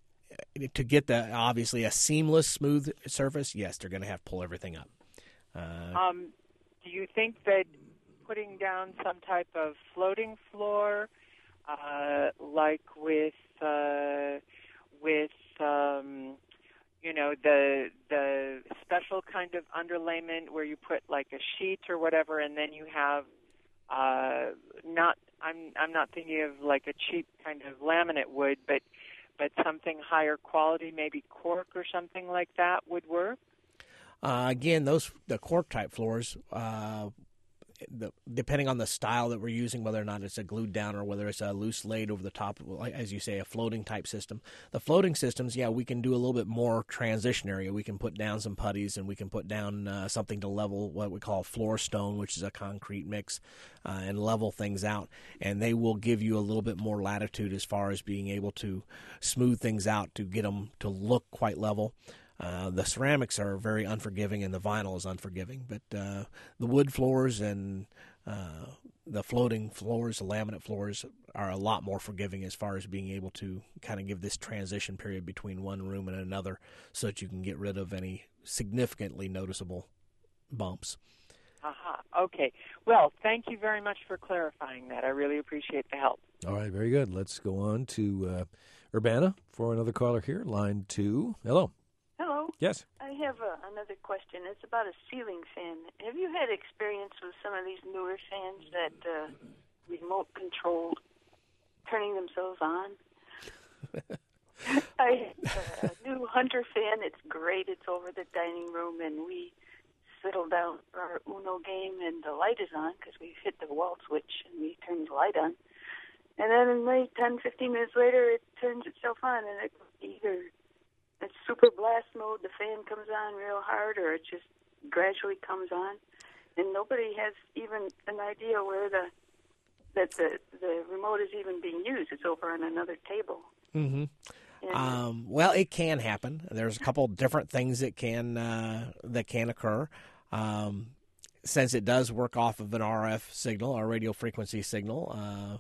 to get the obviously a seamless, smooth surface, yes, they're going to have to pull everything up. Uh, um, do you think that putting down some type of floating floor, uh, like with uh, with um, you know, the the special kind of underlayment where you put like a sheet or whatever, and then you have uh, not I'm I'm not thinking of like a cheap kind of laminate wood, but but something higher quality, maybe cork or something like that would work. Uh, again, those the cork type floors. Uh, the, depending on the style that we're using, whether or not it's a glued down or whether it's a loose laid over the top, as you say, a floating type system. The floating systems, yeah, we can do a little bit more transition area. We can put down some putties, and we can put down uh, something to level what we call floor stone, which is a concrete mix, uh, and level things out. And they will give you a little bit more latitude as far as being able to smooth things out to get them to look quite level. Uh, the ceramics are very unforgiving, and the vinyl is unforgiving. But uh, the wood floors and uh, the floating floors, the laminate floors, are a lot more forgiving as far as being able to kind of give this transition period between one room and another so that you can get rid of any significantly noticeable bumps. Aha. Okay. Well, thank you very much for clarifying that. I really appreciate the help. All right, very good. Let's go on to uh, Urbana for another caller here. Line two. Hello. Hello. Yes. I have uh, another question. It's about a ceiling fan. Have you had experience with some of these newer fans that uh, remote controlled turning themselves on? I have a new Hunter fan. It's great. It's over the dining room, and we settle down for our Uno game, and the light is on because we hit the wall switch, and we turn the light on. And then like ten, fifteen minutes later, it turns itself on, and it either it's super blast mode, the fan comes on real hard, or it just gradually comes on, and nobody has even an idea where the that the the remote is even being used. It's over on another table. Mm-hmm. Um, well, it can happen. There's a couple different things that can uh, that can occur. Um, since it does work off of an R F signal, or radio frequency signal,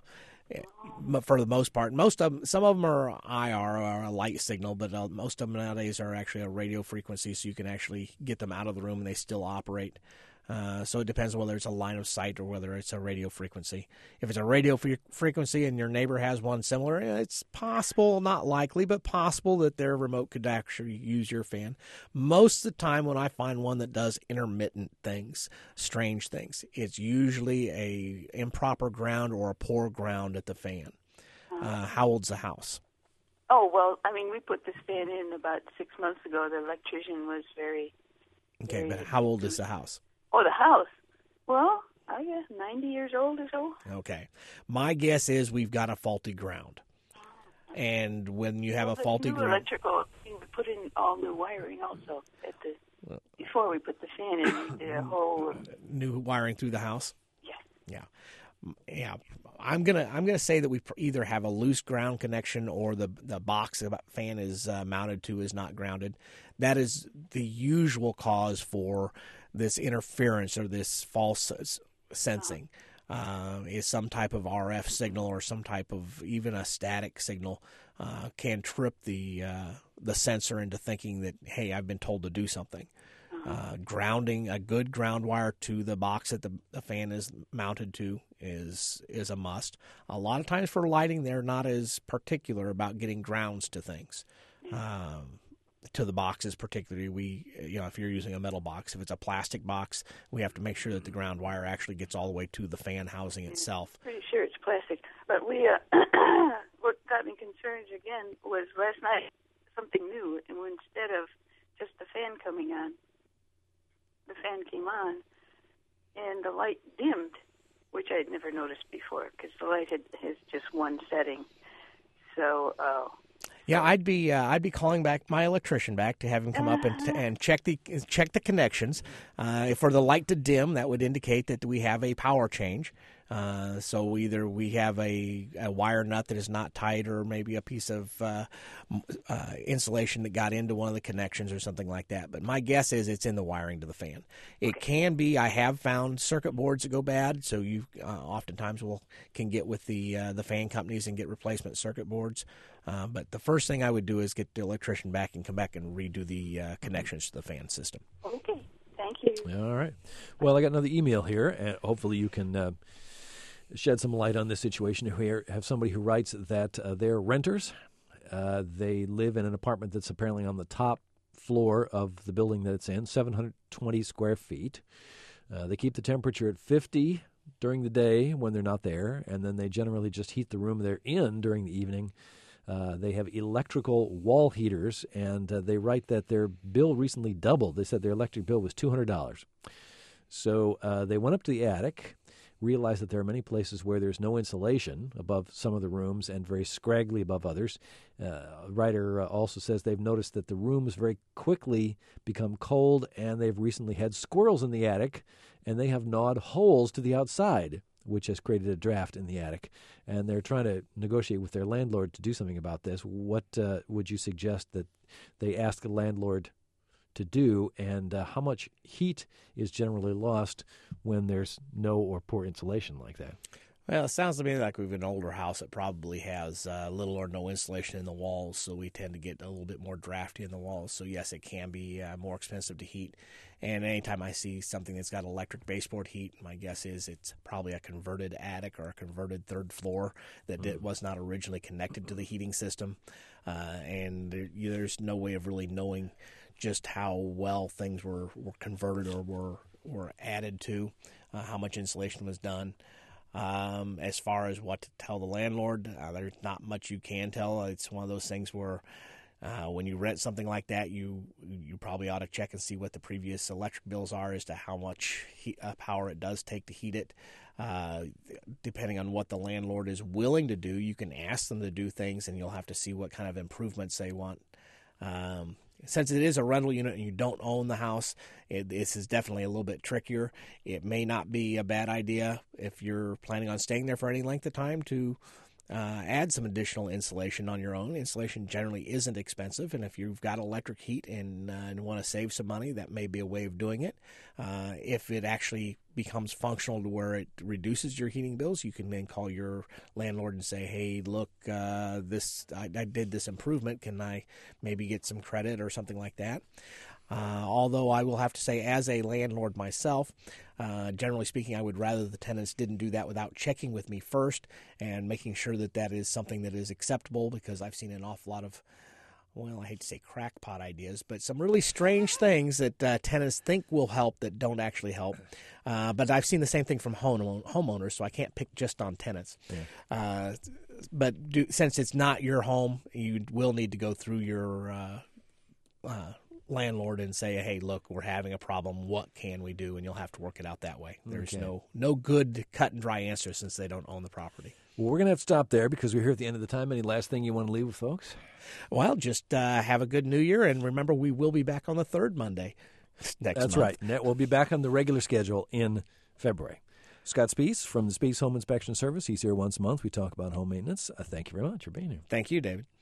uh, for the most part, most of them, some of them are I R or a light signal, but uh, most of them nowadays are actually a radio frequency, so you can actually get them out of the room and they still operate. Uh, so it depends on whether it's a line of sight or whether it's a radio frequency. If it's a radio fre- frequency and your neighbor has one similar, it's possible, not likely, but possible that their remote could actually use your fan. Most of the time when I find one that does intermittent things, strange things, it's usually a improper ground or a poor ground at the fan. Uh, how old's the house? Oh, well, I mean, we put this fan in about six months ago. The electrician was very... Okay, very but how old is the house? Oh, the house. Well, I guess ninety years old or so. Okay. My guess is we've got a faulty ground. And when you have well, a faulty new ground... electrical, we put in all new wiring also. At the Before we put the fan in, we did a whole... New wiring through the house? Yeah. Yeah. Yeah. I'm gonna I'm gonna say that we either have a loose ground connection or the the box the fan is uh, mounted to is not grounded. That is the usual cause for this interference or this false sensing. Uh, is some type of R F signal or some type of even a static signal uh, can trip the uh, the sensor into thinking that, hey, I've been told to do something. Uh, grounding a good ground wire to the box that the, the fan is mounted to is is a must. A lot of times for lighting, they're not as particular about getting grounds to things. Um, to the boxes particularly, we you know if you're using a metal box, if it's a plastic box, we have to make sure that the ground wire actually gets all the way to the fan housing itself. Pretty sure it's plastic. But we uh, what got me concerned again was last night something new, and instead of just the fan coming on, the fan came on, and the light dimmed, which I'd never noticed before because the light had, has just one setting. So, uh, yeah, I'd be uh, I'd be calling back my electrician back to have him come up and and check the check the connections. Uh, for the light to dim, that would indicate that we have a power change. Uh, so either we have a, a wire nut that is not tight, or maybe a piece of uh, uh, insulation that got into one of the connections or something like that. But my guess is it's in the wiring to the fan. It can be. I have found circuit boards that go bad, so you uh, oftentimes will can get with the uh, the fan companies and get replacement circuit boards. Uh, but the first thing I would do is get the electrician back and come back and redo the uh, connections to the fan system. Okay, thank you. All right. Well, I got another email here, and hopefully you can uh, shed some light on this situation. We have somebody who writes that uh, they're renters. Uh, they live in an apartment that's apparently on the top floor of the building that it's in, seven hundred twenty square feet. Uh, they keep the temperature at fifty during the day when they're not there, and then they generally just heat the room they're in during the evening. Uh, they have electrical wall heaters, and uh, they write that their bill recently doubled. They said their electric bill was two hundred dollars. So uh, they went up to the attic, realized that there are many places where there's no insulation above some of the rooms and very scraggly above others. Uh, the writer uh, also says they've noticed that the rooms very quickly become cold, and they've recently had squirrels in the attic, and they have gnawed holes to the outside, which has created a draft in the attic. And they're trying to negotiate with their landlord to do something about this. What uh, would you suggest that they ask the landlord to do, and uh, how much heat is generally lost when there's no or poor insulation like that? Well, it sounds to me like we have an older house that probably has uh, little or no insulation in the walls, so we tend to get a little bit more drafty in the walls. So, yes, it can be uh, more expensive to heat. And anytime I see something that's got electric baseboard heat, my guess is it's probably a converted attic or a converted third floor that did, was not originally connected to the heating system. Uh, and there, you, there's no way of really knowing just how well things were, were converted or were, were added to, uh, how much insulation was done. Um, as far as what to tell the landlord, uh, there's not much you can tell. It's one of those things where uh, when you rent something like that, you you probably ought to check and see what the previous electric bills are as to how much heat, uh, power it does take to heat it. Uh, depending on what the landlord is willing to do, you can ask them to do things, and you'll have to see what kind of improvements they want. Um, Since it is a rental unit and you don't own the house, it, this is definitely a little bit trickier. It may not be a bad idea if you're planning on staying there for any length of time to uh, add some additional insulation on your own. Insulation generally isn't expensive, and if you've got electric heat and, uh, and want to save some money, that may be a way of doing it. Uh, if it actually becomes functional to where it reduces your heating bills, you can then call your landlord and say, hey, look, uh, this I, I did this improvement. Can I maybe get some credit or something like that? Uh, although I will have to say, as a landlord myself, uh, generally speaking, I would rather the tenants didn't do that without checking with me first and making sure that that is something that is acceptable, because I've seen an awful lot of, well, I hate to say crackpot ideas, but some really strange things that uh, tenants think will help that don't actually help. Uh, but I've seen the same thing from home homeowners, so I can't pick just on tenants. Yeah. Uh, but do, since it's not your home, you will need to go through your uh, uh, landlord and say, hey, look, we're having a problem. What can we do? And you'll have to work it out that way. There's okay. no no good cut and dry answer since they don't own the property. Well, we're going to have to stop there because we're here at the end of the time. Any last thing you want to leave with folks? Well, just uh, have a good New Year, and remember, we will be back on the third Monday next That's month. right. We'll be back on the regular schedule in February. Scott Spees from the Spees Home Inspection Service. He's here once a month. We talk about home maintenance. Uh, thank you very much for being here. Thank you, David.